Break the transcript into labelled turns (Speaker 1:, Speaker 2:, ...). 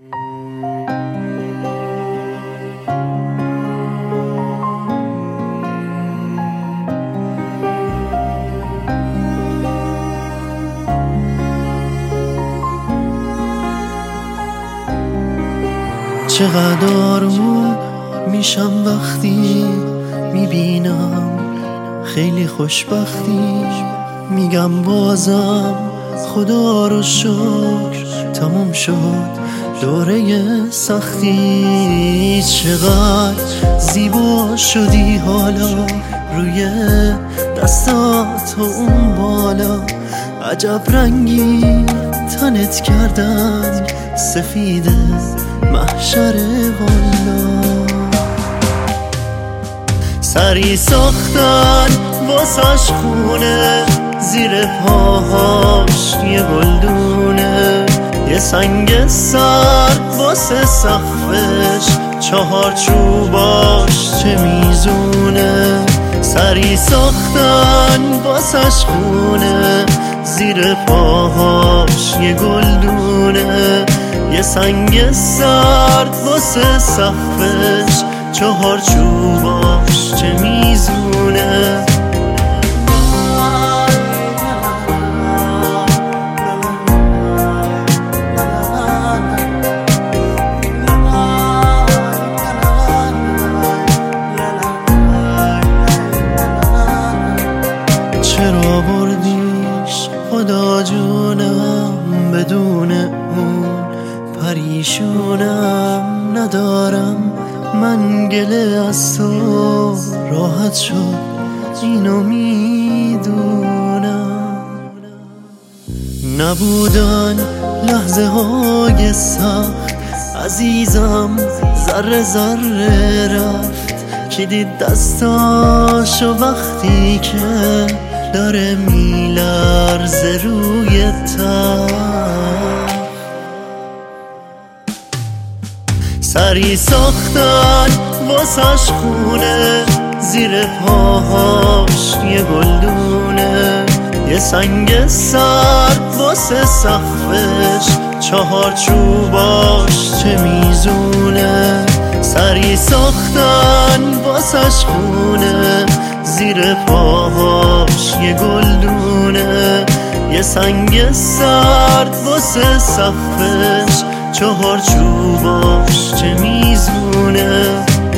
Speaker 1: چقدر آروم میشم وقتی میبینم خیلی خوشبختی، میگم بازم خدا رو شکر تموم شد دوره سختی. چقدر زیبا شدی حالا روی دستات و اون بالا، عجب رنگی تنت کردن سفیده محشر والا. سری ساختن واسش خونه، زیر پاهاش یه گلدونه، یه سنگ سرد واسه سقفش، 4 چوباش چه میزونه. سری ساختن واسش خونه، زیر پاهاش یه گلدونه، یه سنگ سرد واسه سقفش، 4 چوباش چه میزونه. چرا بردیش خدا جونم، بدون اون پریشونم. ندارم من گله از تو، راحت شد اینو میدونم. نبودن لحظه های سخت عزیزم، ذره ذره رفت. کی دید دستاشو وقتی که داره میلرزه روی تخت. سری ساختن واسش خونه، زیر پاهاش یه گلدونه، یه سنگ سرد واسه سقفش، 4 چوباش چه میزونه. سری ساختن واسش خونه، زیر پاهاش یه گلدونه، یه سنگ سرد واسه سقفش، 4 چوباش چه میزونه.